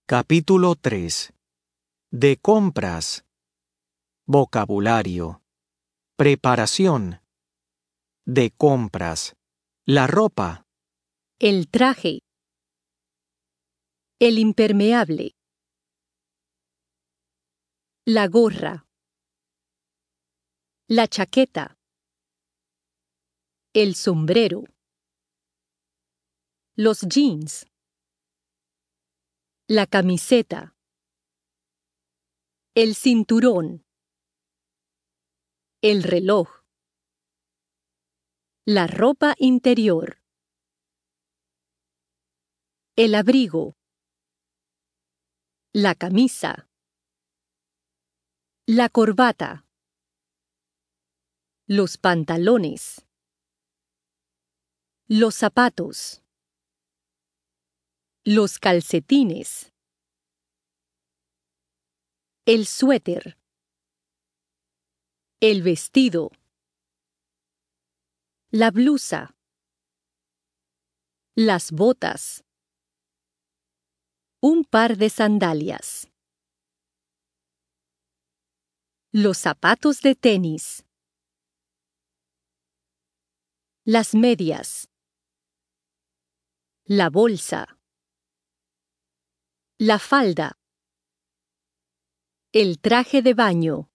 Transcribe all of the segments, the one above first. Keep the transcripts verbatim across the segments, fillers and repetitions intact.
Capítulo tres. De compras. Vocabulario. Preparación. De compras. La ropa. El traje. El impermeable. La gorra. La chaqueta. El sombrero. Los jeans. La camiseta. El cinturón. El reloj. La ropa interior. El abrigo. La camisa. La corbata. Los pantalones. Los zapatos. Los calcetines. El suéter. El vestido. La blusa. Las botas. Un par de sandalias. Los zapatos de tenis. Las medias. La bolsa. La falda. El traje de baño.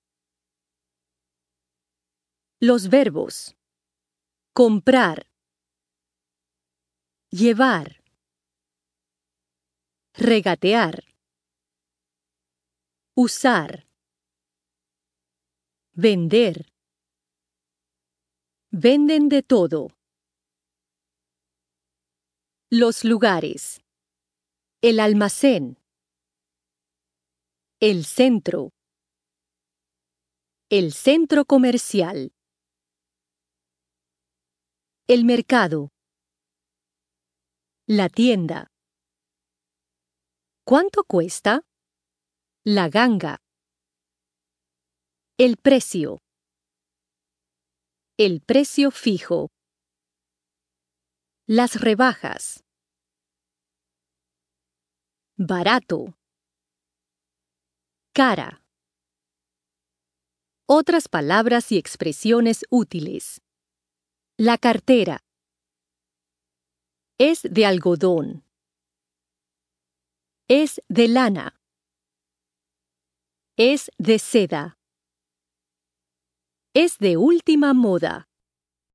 Los verbos. Comprar. Llevar. Regatear. Usar. Vender. Venden de todo. Los lugares. El almacén. El centro. El centro comercial. El mercado. La tienda. ¿Cuánto cuesta? La ganga. El precio. El precio fijo. Las rebajas. Barato. Cara. Otras palabras y expresiones útiles. La cartera. Es de algodón. Es de lana. Es de seda. Es de última moda.